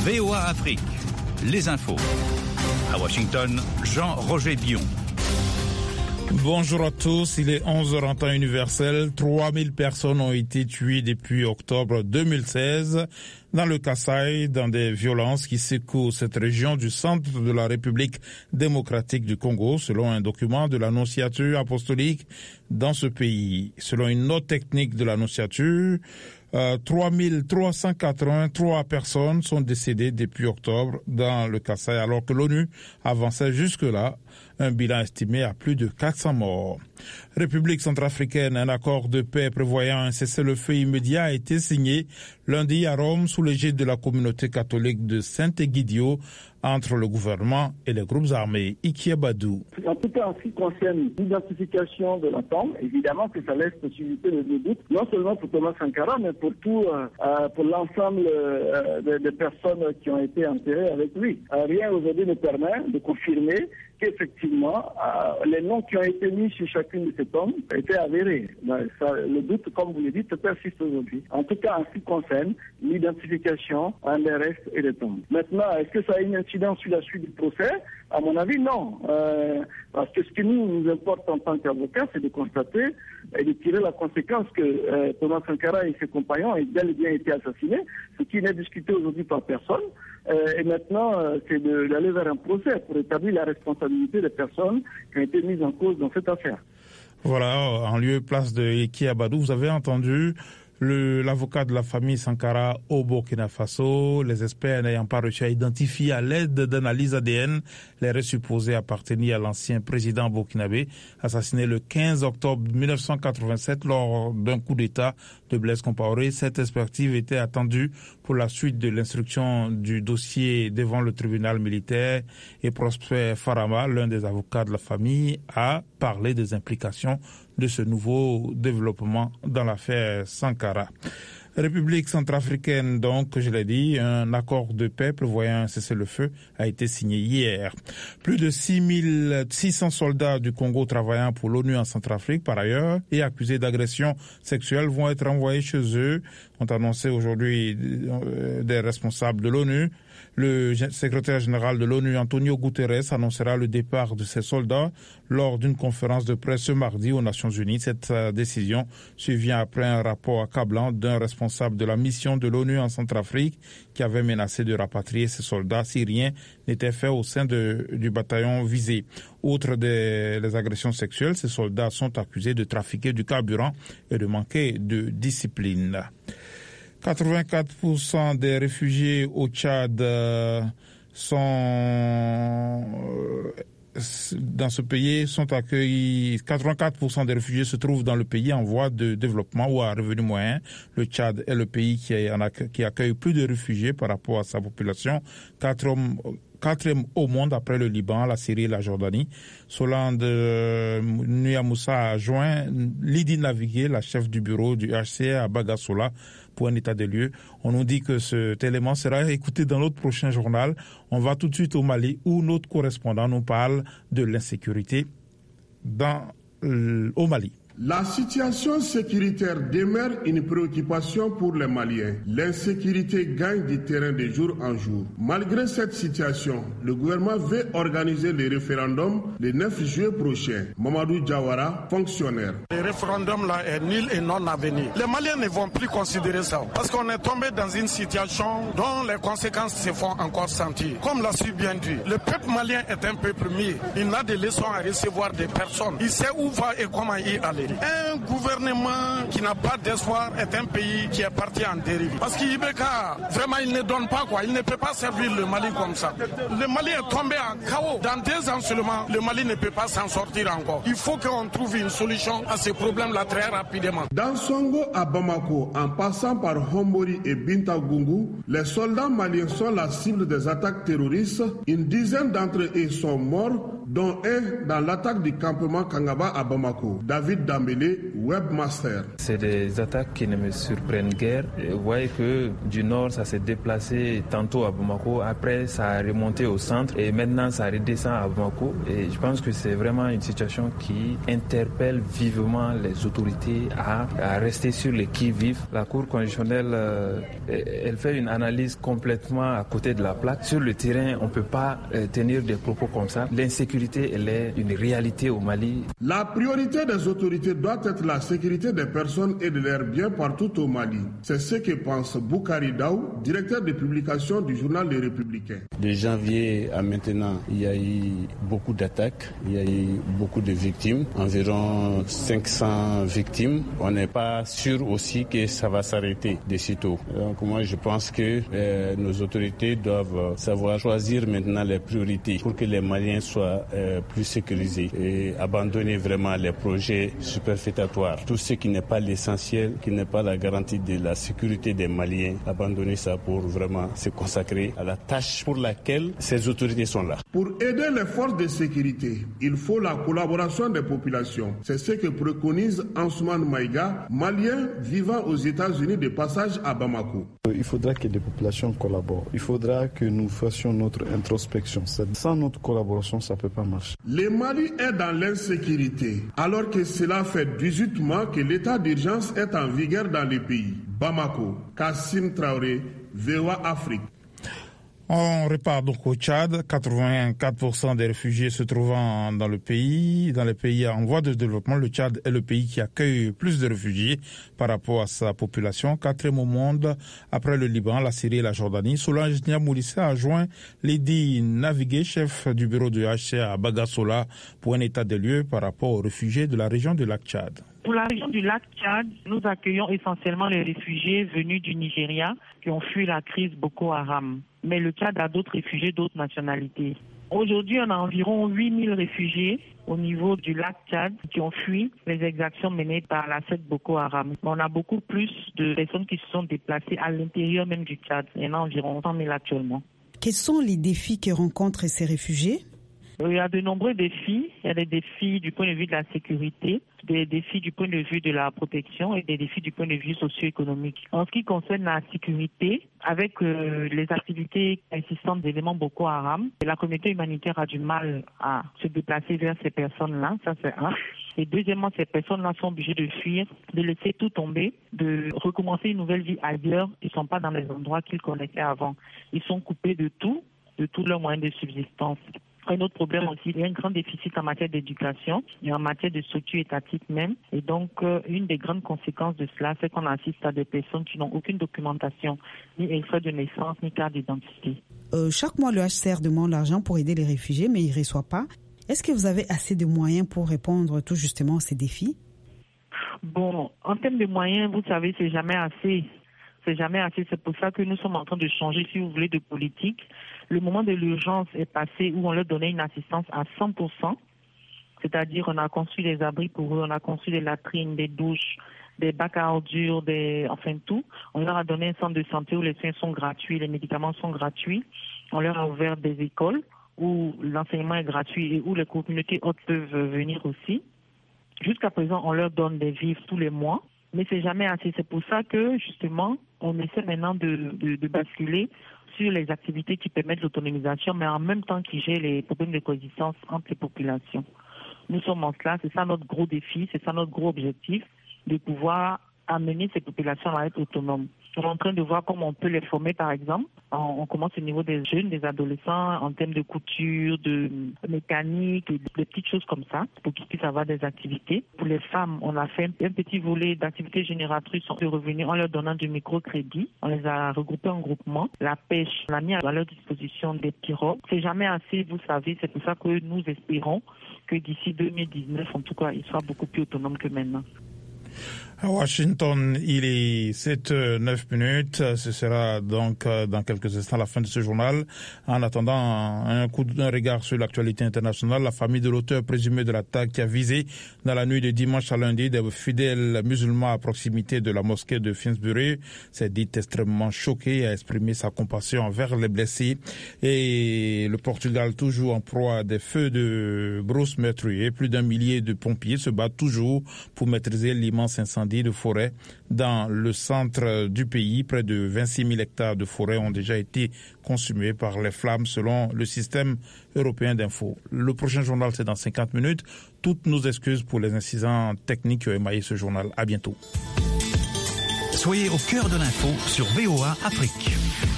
VOA Afrique, les infos. À Washington, Jean-Roger Bion. Bonjour à tous, il est 11h en temps universel. 3000 personnes ont été tuées depuis octobre 2016 dans le Kasaï, dans des violences qui secouent cette région du centre de la République démocratique du Congo, selon un document de l'Annonciature apostolique dans ce pays. Selon une note technique de l'Annonciature, 3383 personnes sont décédées depuis octobre dans le Kasaï, alors que l'ONU avançait jusque-là un bilan estimé à plus de 400 morts. République centrafricaine, un accord de paix prévoyant un cessez-le-feu immédiat a été signé lundi à Rome sous l'égide de la communauté catholique de Saint-Egidio entre le gouvernement et les groupes armés. Ikia Badou. En tout cas, en ce qui concerne l'identification de la tombe, évidemment que ça laisse possibilité de doute, non seulement pour Thomas Sankara, mais pour l'ensemble des personnes qui ont été enterrées avec lui. Rien aujourd'hui ne permet de confirmer qu'effectivement, les noms qui ont été mis sur chacune de ces tombes étaient avérés. Le doute, comme vous le dites, persiste aujourd'hui. En tout cas, en ce qui concerne l'identification des restes et des tombes. Maintenant, est-ce que ça a une incidence sur la suite du procès? À mon avis, non. Parce que ce qui nous importe en tant qu'avocats, c'est de constater et de tirer la conséquence que Thomas Sankara et ses compagnons aient bel et bien été assassinés, ce qui n'est discuté aujourd'hui par personne. Et maintenant, c'est d'aller vers un procès pour établir la responsabilité des personnes qui ont été mises en cause dans cette affaire. Voilà, en lieu et place de Ikia Badou, vous avez entendu l'avocat de la famille Sankara au Burkina Faso, les experts n'ayant pas réussi à identifier à l'aide d'analyses ADN les restes supposés appartenir à l'ancien président burkinabé, assassiné le 15 octobre 1987 lors d'un coup d'État de Blaise Compaoré. Cette expertise était attendue pour la suite de l'instruction du dossier devant le tribunal militaire, et Prosper Farama, l'un des avocats de la famille, a parlé des implications de ce nouveau développement dans l'affaire Sankara. République centrafricaine, donc, je l'ai dit, un accord de paix prévoyant un cessez-le-feu a été signé hier. Plus de 6600 soldats du Congo travaillant pour l'ONU en Centrafrique, par ailleurs, et accusés d'agression sexuelle vont être envoyés chez eux, ont annoncé aujourd'hui des responsables de l'ONU. Le secrétaire général de l'ONU, Antonio Guterres, annoncera le départ de ces soldats lors d'une conférence de presse ce mardi aux Nations Unies. Cette décision survient après un rapport accablant d'un responsable de la mission de l'ONU en Centrafrique qui avait menacé de rapatrier ces soldats si rien n'était fait au sein du bataillon visé. Outre les agressions sexuelles, ces soldats sont accusés de trafiquer du carburant et de manquer de discipline. 84% des réfugiés au Tchad dans ce pays sont accueillis. 84% des réfugiés se trouvent dans le pays en voie de développement ou à revenu moyen. Le Tchad est le pays qui accueille plus de réfugiés par rapport à sa population. Quatrième au monde après le Liban, la Syrie et la Jordanie. Solange Nyamoussa a joint Lydie Navigué, la chef du bureau du HCR à Bagassola, pour un état des lieux. On nous dit que cet élément sera écouté dans notre prochain journal. On va tout de suite au Mali où notre correspondant nous parle de l'insécurité au Mali. La situation sécuritaire demeure une préoccupation pour les Maliens. L'insécurité gagne du terrain de jour en jour. Malgré cette situation, le gouvernement veut organiser le référendum le 9 juillet prochain. Mamadou Diawara, fonctionnaire. Le référendum là est nul et non avenu. Les Maliens ne vont plus considérer ça parce qu'on est tombé dans une situation dont les conséquences se font encore sentir. Comme l'a su bien dit, le peuple malien est un peuple mis. Il a des leçons à recevoir des personnes. Il sait où va et comment y aller. Un gouvernement qui n'a pas d'espoir est un pays qui est parti en dérive. Parce qu'Ibeka, vraiment, il ne donne pas quoi. Il ne peut pas servir le Mali comme ça. Le Mali est tombé en chaos. Dans 2 ans seulement, le Mali ne peut pas s'en sortir encore. Il faut qu'on trouve une solution à ces problèmes-là très rapidement. Dans Songo à Bamako, en passant par Hombori et Bintagungu, les soldats maliens sont la cible des attaques terroristes. Une dizaine d'entre eux sont morts, dont un dans l'attaque du campement Kangaba à Bamako. David Dambélé, webmaster. C'est des attaques qui ne me surprennent guère. Vous voyez que du nord, ça s'est déplacé tantôt à Bamako, après ça a remonté au centre et maintenant ça redescend à Bamako. Et je pense que c'est vraiment une situation qui interpelle vivement les autorités à rester sur les qui-vive. La Cour constitutionnelle, elle fait une analyse complètement à côté de la plaque. Sur le terrain, on ne peut pas tenir des propos comme ça. L'insécurité, elle est une réalité au Mali. La priorité des autorités doit être la sécurité des personnes et de leurs biens partout au Mali. C'est ce que pense Boukari Daou, directeur de publication du journal Les Républicains. De janvier à maintenant, il y a eu beaucoup d'attaques, il y a eu beaucoup de victimes, environ 500 victimes. On n'est pas sûr aussi que ça va s'arrêter de sitôt. Donc moi je pense que nos autorités doivent savoir choisir maintenant les priorités pour que les Maliens soient plus sécurisés et abandonner vraiment les projets superfétatoires. Tout ce qui n'est pas l'essentiel, qui n'est pas la garantie de la sécurité des Maliens, abandonner ça pour vraiment se consacrer à la tâche pour laquelle ces autorités sont là. Pour aider les forces de sécurité, il faut la collaboration des populations. C'est ce que préconise Ansoumane Maïga, malien vivant aux États-Unis de passage à Bamako. Il faudra que les populations collaborent. Il faudra que nous fassions notre introspection. Sans notre collaboration, ça ne peut pas marcher. Le Mali est dans l'insécurité, alors que cela fait 18 mois que l'état d'urgence est en vigueur dans le pays. Bamako, Kassim Traoré, VOA Afrique. On repart donc au Tchad. 84% des réfugiés se trouvant dans les pays en voie de développement. Le Tchad est le pays qui accueille plus de réfugiés par rapport à sa population. 4e au monde après le Liban, la Syrie et la Jordanie. Solange Niamoulissé a joint Lady Navigué, chef du bureau du HCR à Bagassola, pour un état des lieux par rapport aux réfugiés de la région du lac Tchad. Pour la région du lac Tchad, nous accueillons essentiellement les réfugiés venus du Nigeria qui ont fui la crise Boko Haram. Mais le Tchad a d'autres réfugiés, d'autres nationalités. Aujourd'hui, on a environ 8000 réfugiés au niveau du lac Tchad qui ont fui les exactions menées par la secte Boko Haram. On a beaucoup plus de personnes qui se sont déplacées à l'intérieur même du Tchad. Il y en a environ 100 000 actuellement. Quels sont les défis que rencontrent ces réfugiés ? Il y a de nombreux défis. Il y a des défis du point de vue de la sécurité, des défis du point de vue de la protection et des défis du point de vue socio-économique. En ce qui concerne la sécurité, avec les activités insistantes d'éléments Boko Haram, la communauté humanitaire a du mal à se déplacer vers ces personnes-là, ça c'est un. Et deuxièmement, ces personnes-là sont obligées de fuir, de laisser tout tomber, de recommencer une nouvelle vie ailleurs. Ils ne sont pas dans les endroits qu'ils connaissaient avant. Ils sont coupés de tous leurs moyens de subsistance. Un autre problème aussi, il y a un grand déficit en matière d'éducation et en matière de structure étatique même. Et donc, une des grandes conséquences de cela, c'est qu'on assiste à des personnes qui n'ont aucune documentation, ni extrait de naissance, ni carte d'identité. Chaque mois, le HCR demande l'argent pour aider les réfugiés, mais il ne reçoit pas. Est-ce que vous avez assez de moyens pour répondre tout justement à ces défis? Bon, en termes de moyens, vous savez, c'est jamais assez. C'est jamais assez. C'est pour ça que nous sommes en train de changer, si vous voulez, de politique. Le moment de l'urgence est passé où on leur donnait une assistance à 100%. C'est-à-dire, on a construit des abris pour eux, on a construit des latrines, des douches, des bacs à ordures, enfin tout. On leur a donné un centre de santé où les soins sont gratuits, les médicaments sont gratuits. On leur a ouvert des écoles où l'enseignement est gratuit et où les communautés hautes peuvent venir aussi. Jusqu'à présent, on leur donne des vivres tous les mois. Mais c'est jamais assez. C'est pour ça que, justement, on essaie maintenant de basculer sur les activités qui permettent l'autonomisation, mais en même temps qui gèrent les problèmes de coexistence entre les populations. Nous sommes en cela, c'est ça notre gros défi, c'est ça notre gros objectif, de pouvoir amener ces populations à être autonomes. On est en train de voir comment on peut les former, par exemple. On commence au niveau des jeunes, des adolescents, en termes de couture, de mécanique, des petites choses comme ça, pour qu'ils puissent avoir des activités. Pour les femmes, on a fait un petit volet d'activités génératrices de revenus en leur donnant du microcrédit. On les a regroupés en groupement. La pêche, on a mis à leur disposition des pirogues. C'est jamais assez, vous savez. C'est pour ça que nous espérons que d'ici 2019, en tout cas, ils soient beaucoup plus autonomes que maintenant. À Washington, il est 7h09. Ce sera donc dans quelques instants la fin de ce journal. En attendant, un regard sur l'actualité internationale. La famille de l'auteur présumé de l'attaque qui a visé dans la nuit de dimanche à lundi des fidèles musulmans à proximité de la mosquée de Finsbury s'est dit extrêmement choqué et a exprimé sa compassion envers les blessés. Et le Portugal, toujours en proie à des feux de brousse meurtriers, plus d'1 millier de pompiers se battent toujours pour maîtriser l'immense incendie de forêt dans le centre du pays. Près de 26 000 hectares de forêt ont déjà été consumés par les flammes selon le système européen d'info. Le prochain journal, c'est dans 50 minutes. Toutes nos excuses pour les incidents techniques qui ont émaillé ce journal. À bientôt. Soyez au cœur de l'info sur VOA Afrique.